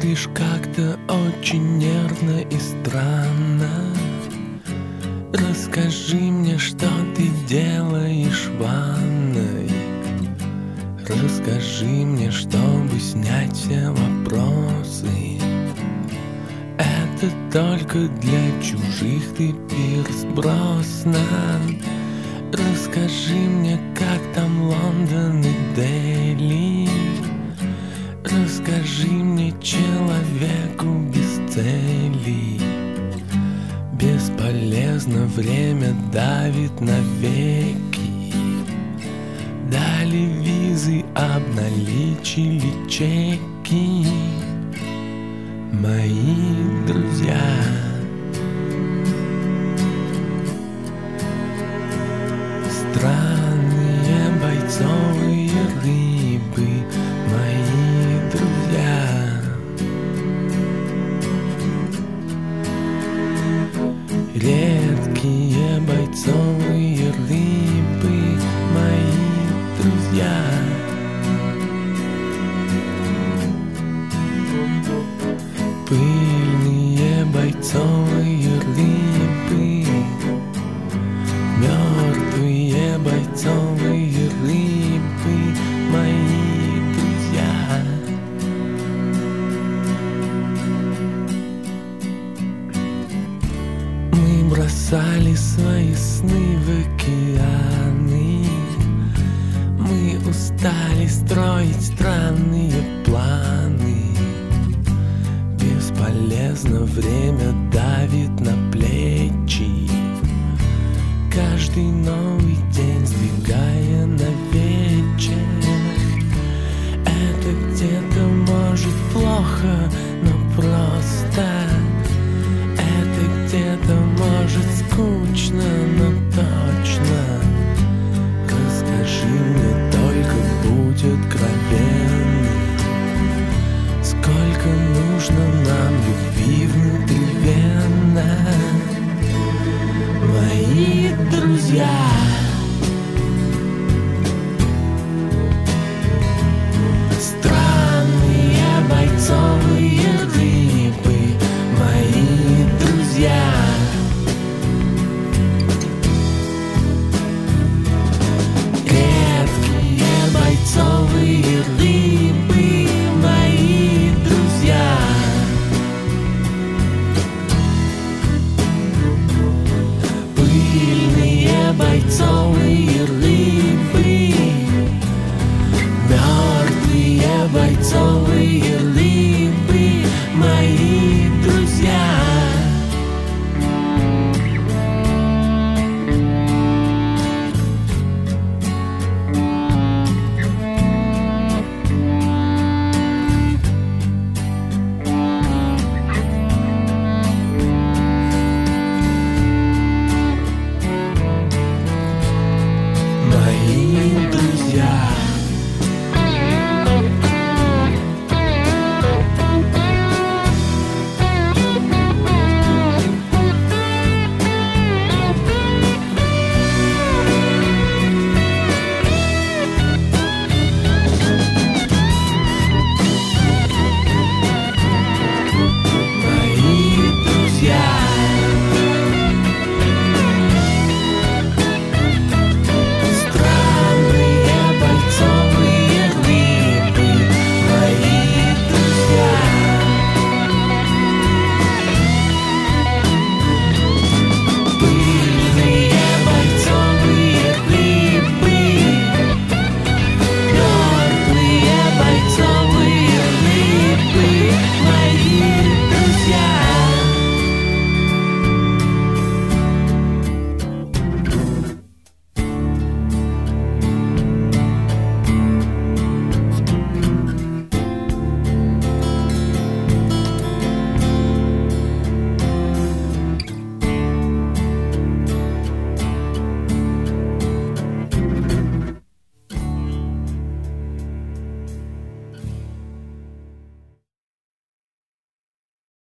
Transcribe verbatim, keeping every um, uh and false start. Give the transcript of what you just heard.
говоришь как-то очень нервно и странно. Расскажи мне, что ты делаешь в ванной. Расскажи мне, чтобы снять все вопросы. Это только для чужих ты пирсбросна. Расскажи мне, как там Лондон и Дели. Расскажи мне, человеку без цели. Бесполезно, время давит навеки. Дали визы, обналичили чеки. Мои друзья. Странные бойцовые рыбы, мои друзья. Редкие бойцовые рыбы, мои друзья. Пыльные бойцовые рыбы, мертвые бойцовые рыбы, мои друзья. Мы бросали свои сны в океаны. Мы устали строить странные планы. Бесполезно, время